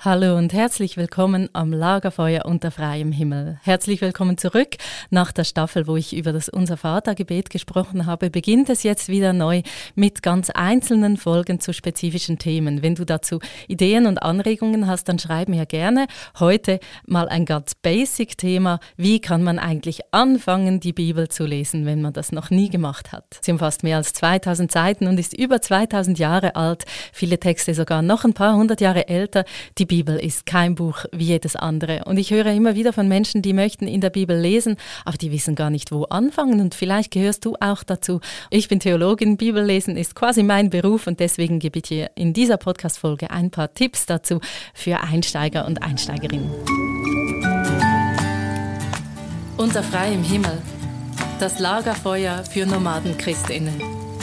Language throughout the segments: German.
Hallo und herzlich willkommen am Lagerfeuer unter freiem Himmel. Herzlich willkommen zurück. Nach der Staffel, wo ich über das Unser-Vater-Gebet gesprochen habe, beginnt es jetzt wieder neu mit ganz einzelnen Folgen zu spezifischen Themen. Wenn du dazu Ideen und Anregungen hast, dann schreib mir gerne. Heute mal ein ganz Basic-Thema. Wie kann man eigentlich anfangen, die Bibel zu lesen, wenn man das noch nie gemacht hat? Sie umfasst mehr als 2000 Seiten und ist über 2000 Jahre alt. Viele Texte sogar noch ein paar hundert Jahre älter. Die Bibel ist kein Buch wie jedes andere. Und ich höre immer wieder von Menschen, die möchten in der Bibel lesen, aber die wissen gar nicht, wo anfangen. Und vielleicht gehörst du auch dazu. Ich bin Theologin, Bibellesen ist quasi mein Beruf und deswegen gebe ich dir in dieser Podcast-Folge ein paar Tipps dazu für Einsteiger und Einsteigerinnen. Unter freiem Himmel. Das Lagerfeuer für Nomadenchristinnen.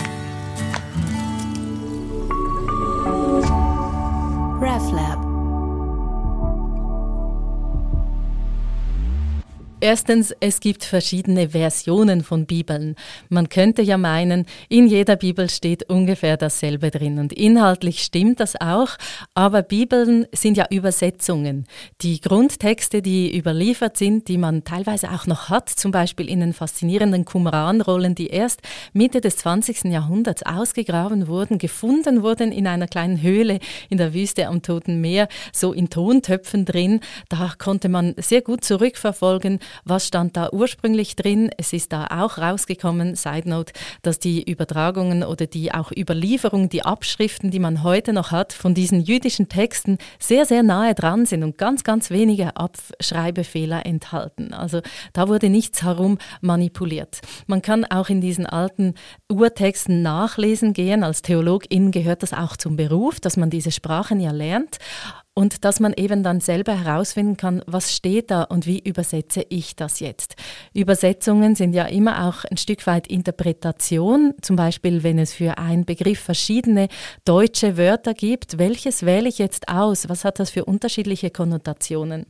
RefLab. Erstens, es gibt verschiedene Versionen von Bibeln. Man könnte ja meinen, in jeder Bibel steht ungefähr dasselbe drin. Und inhaltlich stimmt das auch, aber Bibeln sind ja Übersetzungen. Die Grundtexte, die überliefert sind, die man teilweise auch noch hat, zum Beispiel in den faszinierenden Qumran-Rollen, die erst Mitte des 20. Jahrhunderts ausgegraben wurden, gefunden wurden in einer kleinen Höhle in der Wüste am Toten Meer, so in Tontöpfen drin. Da konnte man sehr gut zurückverfolgen, was stand da ursprünglich drin. Es ist da auch rausgekommen, Side Note, dass die Übertragungen oder die auch Überlieferungen, die Abschriften, die man heute noch hat, von diesen jüdischen Texten sehr, sehr nahe dran sind und ganz, ganz wenige Abschreibefehler enthalten. Also da wurde nichts herum manipuliert. Man kann auch in diesen alten Urtexten nachlesen gehen. Als Theologin gehört das auch zum Beruf, dass man diese Sprachen ja lernt. Und dass man eben dann selber herausfinden kann, was steht da und wie übersetze ich das jetzt. Übersetzungen sind ja immer auch ein Stück weit Interpretation. Zum Beispiel, wenn es für einen Begriff verschiedene deutsche Wörter gibt, welches wähle ich jetzt aus? Was hat das für unterschiedliche Konnotationen?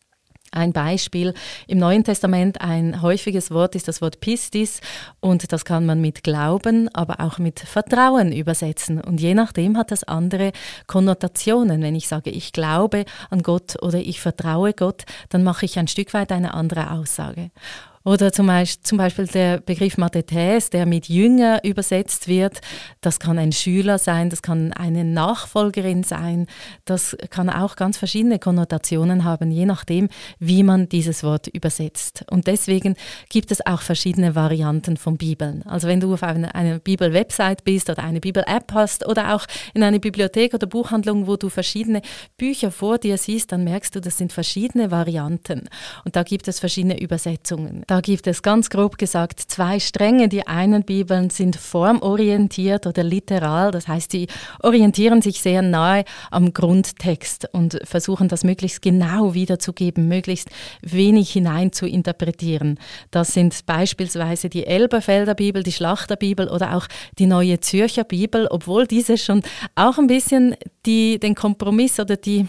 Ein Beispiel, im Neuen Testament ein häufiges Wort ist das Wort Pistis und das kann man mit Glauben, aber auch mit Vertrauen übersetzen. Und je nachdem hat das andere Konnotationen. Wenn ich sage, ich glaube an Gott oder ich vertraue Gott, dann mache ich ein Stück weit eine andere Aussage. Oder zum Beispiel der Begriff Mathetes, der mit Jünger übersetzt wird. Das kann ein Schüler sein, das kann eine Nachfolgerin sein. Das kann auch ganz verschiedene Konnotationen haben, je nachdem, wie man dieses Wort übersetzt. Und deswegen gibt es auch verschiedene Varianten von Bibeln. Also wenn du auf einer Bibel-Website bist oder eine Bibel-App hast oder auch in einer Bibliothek oder Buchhandlung, wo du verschiedene Bücher vor dir siehst, dann merkst du, das sind verschiedene Varianten. Und da gibt es verschiedene Übersetzungen. Da gibt es ganz grob gesagt 2 Stränge. Die einen Bibeln sind formorientiert oder literal, das heißt, die orientieren sich sehr nahe am Grundtext und versuchen das möglichst genau wiederzugeben, möglichst wenig hinein zu interpretieren. Das sind beispielsweise die Elberfelder Bibel, die Schlachterbibel oder auch die Neue Zürcher Bibel, obwohl diese schon auch ein bisschen den Kompromiss oder den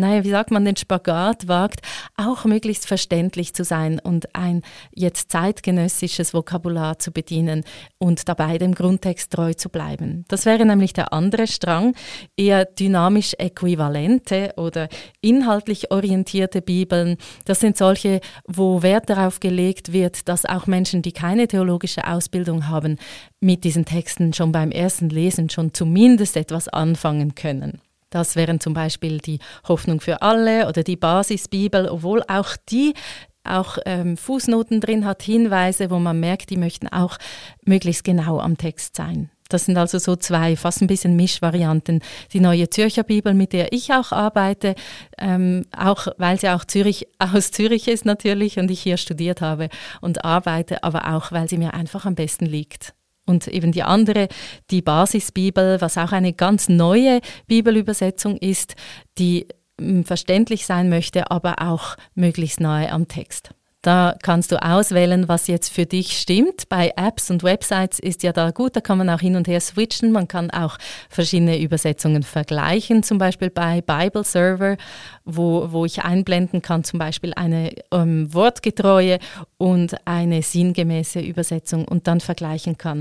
Spagat wagt, auch möglichst verständlich zu sein und ein jetzt zeitgenössisches Vokabular zu bedienen und dabei dem Grundtext treu zu bleiben. Das wäre nämlich der andere Strang, eher dynamisch äquivalente oder inhaltlich orientierte Bibeln. Das sind solche, wo Wert darauf gelegt wird, dass auch Menschen, die keine theologische Ausbildung haben, mit diesen Texten schon beim ersten Lesen schon zumindest etwas anfangen können. Das wären zum Beispiel die Hoffnung für alle oder die Basisbibel, obwohl auch die Fußnoten drin hat, Hinweise, wo man merkt, die möchten auch möglichst genau am Text sein. Das sind also so 2 fast ein bisschen Mischvarianten. Die Neue Zürcher Bibel, mit der ich auch arbeite, auch weil sie auch aus Zürich ist natürlich und ich hier studiert habe und arbeite, aber auch weil sie mir einfach am besten liegt. Und eben die andere, die Basisbibel, was auch eine ganz neue Bibelübersetzung ist, die verständlich sein möchte, aber auch möglichst nahe am Text. Da kannst du auswählen, was jetzt für dich stimmt. Bei Apps und Websites ist ja da gut, da kann man auch hin und her switchen. Man kann auch verschiedene Übersetzungen vergleichen, zum Beispiel bei Bible Server, wo ich einblenden kann, zum Beispiel eine wortgetreue und eine sinngemäße Übersetzung und dann vergleichen kann.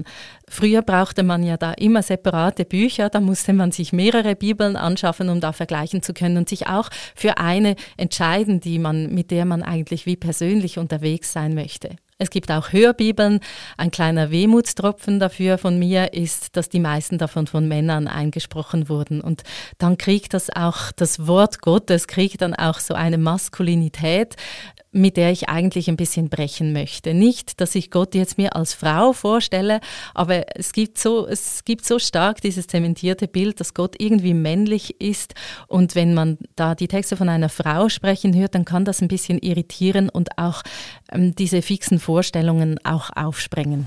Früher brauchte man ja da immer separate Bücher, da musste man sich mehrere Bibeln anschaffen, um da vergleichen zu können und sich auch für eine entscheiden, mit der man eigentlich wie persönlich unterwegs sein möchte. Es gibt auch Hörbibeln. Ein kleiner Wehmutstropfen dafür von mir ist, dass die meisten davon von Männern eingesprochen wurden. Und dann kriegt das Wort Gottes kriegt dann auch so eine Maskulinität, mit der ich eigentlich ein bisschen brechen möchte. Nicht, dass ich Gott jetzt mir als Frau vorstelle, aber es gibt so stark dieses zementierte Bild, dass Gott irgendwie männlich ist. Und wenn man da die Texte von einer Frau sprechen hört, dann kann das ein bisschen irritieren und auch diese fixen Vorstellungen auch aufsprengen.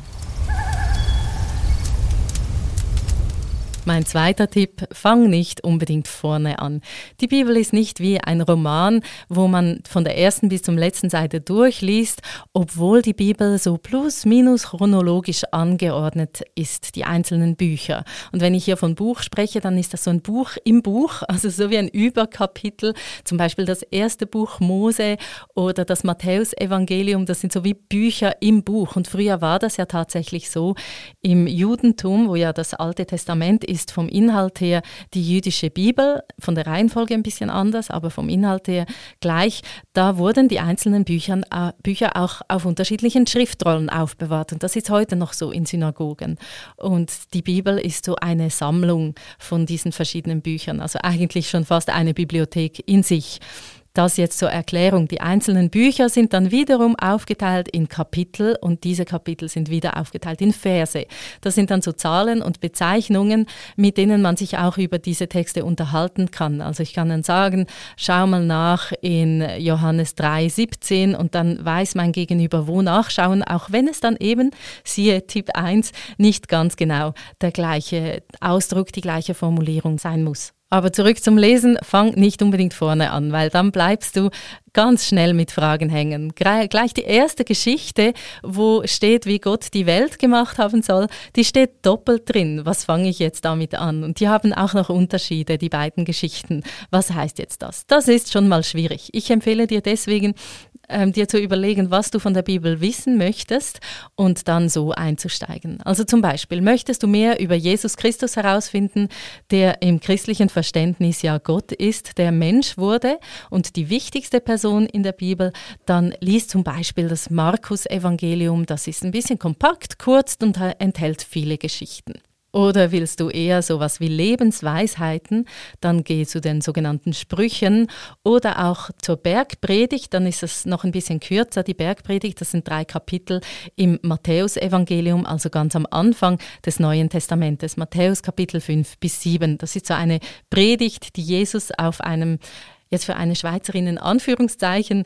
Mein zweiter Tipp, fang nicht unbedingt vorne an. Die Bibel ist nicht wie ein Roman, wo man von der ersten bis zum letzten Seite durchliest, obwohl die Bibel so plus minus chronologisch angeordnet ist, die einzelnen Bücher. Und wenn ich hier von Buch spreche, dann ist das so ein Buch im Buch, also so wie ein Überkapitel, zum Beispiel das erste Buch Mose oder das Matthäusevangelium, das sind so wie Bücher im Buch. Und früher war das ja tatsächlich so im Judentum, wo ja das Alte Testament ist vom Inhalt her die jüdische Bibel, von der Reihenfolge ein bisschen anders, aber vom Inhalt her gleich. Da wurden die einzelnen Bücher auch auf unterschiedlichen Schriftrollen aufbewahrt und das ist heute noch so in Synagogen. Und die Bibel ist so eine Sammlung von diesen verschiedenen Büchern, also eigentlich schon fast eine Bibliothek in sich. Das jetzt zur Erklärung. Die einzelnen Bücher sind dann wiederum aufgeteilt in Kapitel und diese Kapitel sind wieder aufgeteilt in Verse. Das sind dann so Zahlen und Bezeichnungen, mit denen man sich auch über diese Texte unterhalten kann. Also ich kann dann sagen, schau mal nach in Johannes 3,17 und dann weiß mein Gegenüber, wo nachschauen, auch wenn es dann eben, siehe Tipp 1, nicht ganz genau der gleiche Ausdruck, die gleiche Formulierung sein muss. Aber zurück zum Lesen, fang nicht unbedingt vorne an, weil dann bleibst du ganz schnell mit Fragen hängen. Gleich die erste Geschichte, wo steht, wie Gott die Welt gemacht haben soll, die steht doppelt drin. Was fange ich jetzt damit an? Und die haben auch noch Unterschiede, die beiden Geschichten. Was heißt jetzt das? Das ist schon mal schwierig. Ich empfehle dir deswegen, dir zu überlegen, was du von der Bibel wissen möchtest und dann so einzusteigen. Also zum Beispiel, möchtest du mehr über Jesus Christus herausfinden, der im christlichen Verständnis ja Gott ist, der Mensch wurde und die wichtigste Person in der Bibel, dann lies zum Beispiel das Markus-Evangelium. Das ist ein bisschen kompakt, kurz und enthält viele Geschichten. Oder willst du eher sowas wie Lebensweisheiten, dann geh zu den sogenannten Sprüchen oder auch zur Bergpredigt, dann ist es noch ein bisschen kürzer, die Bergpredigt, das sind 3 Kapitel im Matthäusevangelium, also ganz am Anfang des Neuen Testamentes, Matthäus Kapitel 5-7. Das ist so eine Predigt, die Jesus auf einem jetzt für eine Schweizerin in Anführungszeichen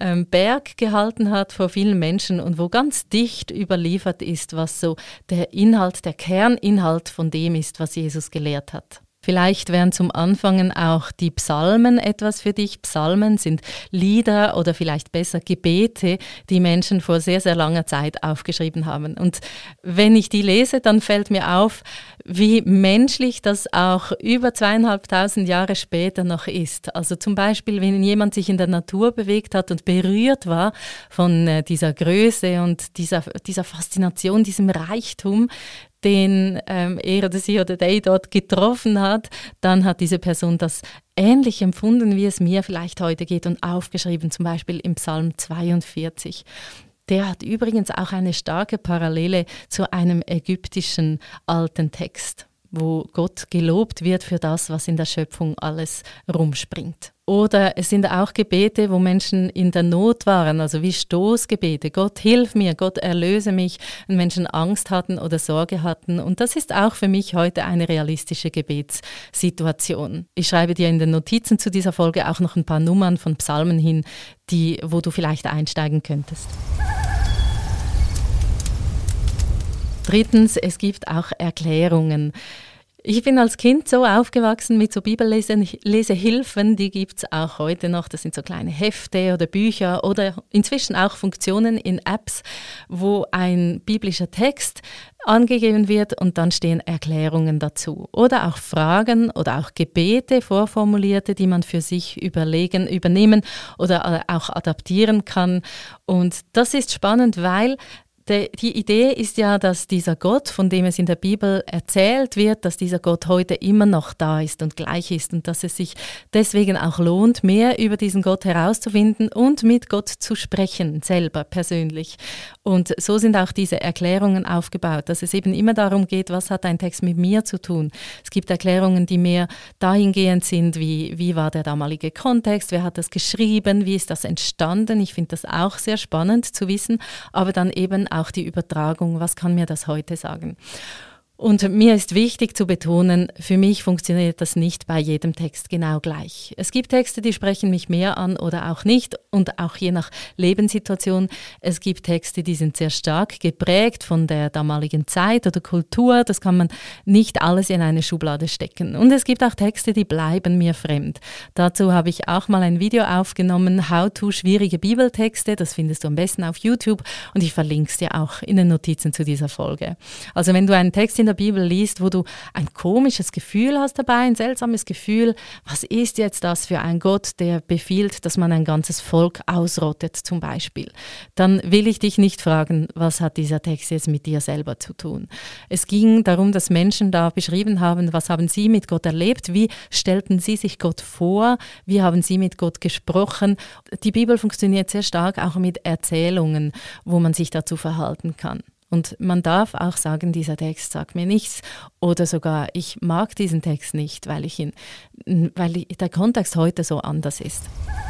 Berg gehalten hat vor vielen Menschen und wo ganz dicht überliefert ist, was so der Inhalt, der Kerninhalt von dem ist, was Jesus gelehrt hat. Vielleicht wären zum Anfangen auch die Psalmen etwas für dich. Psalmen sind Lieder oder vielleicht besser Gebete, die Menschen vor sehr, sehr langer Zeit aufgeschrieben haben. Und wenn ich die lese, dann fällt mir auf, wie menschlich das auch über 2500 Jahre später noch ist. Also zum Beispiel, wenn jemand sich in der Natur bewegt hat und berührt war von dieser Größe und dieser Faszination, diesem Reichtum, den er oder sie oder der dort getroffen hat, dann hat diese Person das ähnlich empfunden, wie es mir vielleicht heute geht und aufgeschrieben, zum Beispiel im Psalm 42. Der hat übrigens auch eine starke Parallele zu einem ägyptischen alten Text, wo Gott gelobt wird für das, was in der Schöpfung alles rumspringt. Oder es sind auch Gebete, wo Menschen in der Not waren, also wie Stoßgebete. Gott, hilf mir, Gott, erlöse mich, wenn Menschen Angst hatten oder Sorge hatten. Und das ist auch für mich heute eine realistische Gebetssituation. Ich schreibe dir in den Notizen zu dieser Folge auch noch ein paar Nummern von Psalmen hin, wo du vielleicht einsteigen könntest. Drittens, es gibt auch Erklärungen. Ich bin als Kind so aufgewachsen mit so Bibellesehilfen, die gibt es auch heute noch. Das sind so kleine Hefte oder Bücher oder inzwischen auch Funktionen in Apps, wo ein biblischer Text angegeben wird und dann stehen Erklärungen dazu. Oder auch Fragen oder auch Gebete, vorformulierte, die man für sich übernehmen oder auch adaptieren kann. Und das ist spannend, weil Die Idee ist ja, dass dieser Gott, von dem es in der Bibel erzählt wird, dass dieser Gott heute immer noch da ist und gleich ist und dass es sich deswegen auch lohnt, mehr über diesen Gott herauszufinden und mit Gott zu sprechen, selber persönlich. Und so sind auch diese Erklärungen aufgebaut, dass es eben immer darum geht, was hat ein Text mit mir zu tun. Es gibt Erklärungen, die mehr dahingehend sind, wie war der damalige Kontext, wer hat das geschrieben, wie ist das entstanden. Ich finde das auch sehr spannend zu wissen, aber dann eben auch die Übertragung, was kann mir das heute sagen? Und mir ist wichtig zu betonen, für mich funktioniert das nicht bei jedem Text genau gleich. Es gibt Texte, die sprechen mich mehr an oder auch nicht und auch je nach Lebenssituation. Es gibt Texte, die sind sehr stark geprägt von der damaligen Zeit oder Kultur. Das kann man nicht alles in eine Schublade stecken. Und es gibt auch Texte, die bleiben mir fremd. Dazu habe ich auch mal ein Video aufgenommen, How to schwierige Bibeltexte. Das findest du am besten auf YouTube und ich verlinke es dir auch in den Notizen zu dieser Folge. Also wenn du einen Text in der Bibel liest, wo du ein komisches Gefühl hast dabei, ein seltsames Gefühl, was ist jetzt das für ein Gott, der befiehlt, dass man ein ganzes Volk ausrottet zum Beispiel, dann will ich dich nicht fragen, was hat dieser Text jetzt mit dir selber zu tun. Es ging darum, dass Menschen da beschrieben haben, was haben sie mit Gott erlebt, wie stellten sie sich Gott vor, wie haben sie mit Gott gesprochen. Die Bibel funktioniert sehr stark auch mit Erzählungen, wo man sich dazu verhalten kann. Und man darf auch sagen, dieser Text sagt mir nichts oder sogar, ich mag diesen Text nicht, weil der Kontext heute so anders ist.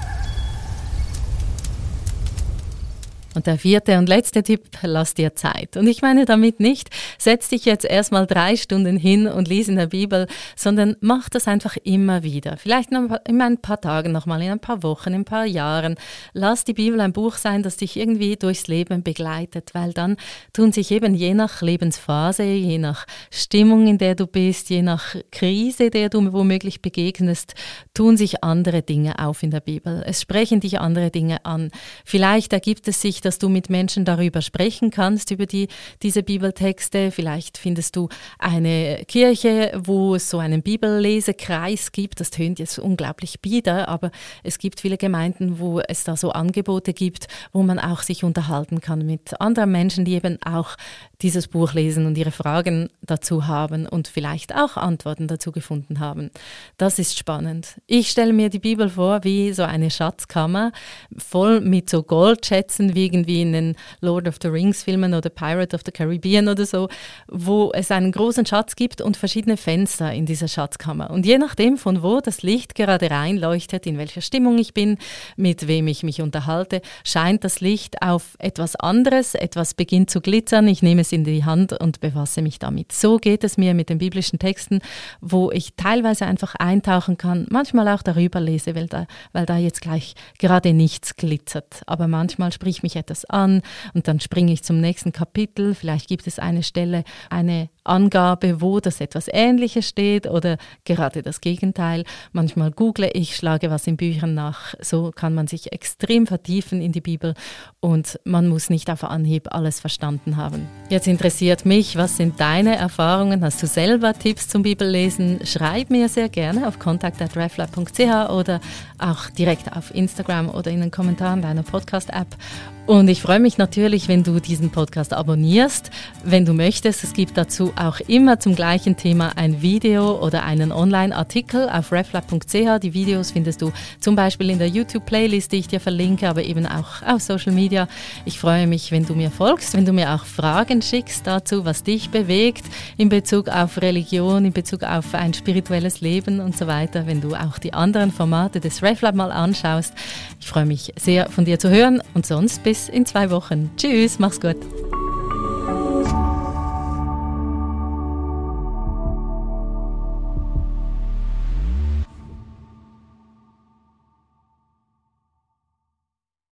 Und der vierte und letzte Tipp, lass dir Zeit. Und ich meine damit nicht, setz dich jetzt erstmal 3 Stunden hin und lies in der Bibel, sondern mach das einfach immer wieder. Vielleicht in ein paar Tagen nochmal, in ein paar Wochen, in ein paar Jahren. Lass die Bibel ein Buch sein, das dich irgendwie durchs Leben begleitet, weil dann tun sich eben je nach Lebensphase, je nach Stimmung, in der du bist, je nach Krise, der du womöglich begegnest, tun sich andere Dinge auf in der Bibel. Es sprechen dich andere Dinge an. Vielleicht ergibt es sich, dass du mit Menschen darüber sprechen kannst, über diese Bibeltexte. Vielleicht findest du eine Kirche, wo es so einen Bibellesekreis gibt. Das tönt jetzt unglaublich bieder, aber es gibt viele Gemeinden, wo es da so Angebote gibt, wo man auch sich unterhalten kann mit anderen Menschen, die eben auch dieses Buch lesen und ihre Fragen dazu haben und vielleicht auch Antworten dazu gefunden haben. Das ist spannend. Ich stelle mir die Bibel vor wie so eine Schatzkammer, voll mit so Goldschätzen, wie irgendwie in den Lord of the Rings Filmen oder Pirate of the Caribbean oder so, wo es einen großen Schatz gibt und verschiedene Fenster in dieser Schatzkammer. Und je nachdem, von wo das Licht gerade reinleuchtet, in welcher Stimmung ich bin, mit wem ich mich unterhalte, scheint das Licht auf etwas anderes, etwas beginnt zu glitzern, ich nehme es in die Hand und befasse mich damit. So geht es mir mit den biblischen Texten, wo ich teilweise einfach eintauchen kann, manchmal auch darüber lese, weil da jetzt gleich gerade nichts glitzert. Aber manchmal spricht mich etwas an und dann springe ich zum nächsten Kapitel. Vielleicht gibt es eine Stelle, eine Angabe, wo das etwas Ähnliches steht oder gerade das Gegenteil. Manchmal google ich, schlage was in Büchern nach. So kann man sich extrem vertiefen in die Bibel und man muss nicht auf Anhieb alles verstanden haben. Jetzt interessiert mich, was sind deine Erfahrungen? Hast du selber Tipps zum Bibellesen? Schreib mir sehr gerne auf kontakt@reflab.ch oder auch direkt auf Instagram oder in den Kommentaren deiner Podcast-App. Und ich freue mich natürlich, wenn du diesen Podcast abonnierst. Wenn du möchtest, es gibt dazu auch immer zum gleichen Thema ein Video oder einen Online-Artikel auf reflab.ch. Die Videos findest du zum Beispiel in der YouTube-Playlist, die ich dir verlinke, aber eben auch auf Social Media. Ich freue mich, wenn du mir folgst, wenn du mir auch Fragen schickst dazu, was dich bewegt in Bezug auf Religion, in Bezug auf ein spirituelles Leben und so weiter, wenn du auch die anderen Formate des RefLab mal anschaust. Ich freue mich sehr, von dir zu hören und sonst bis in 2 Wochen. Tschüss, mach's gut.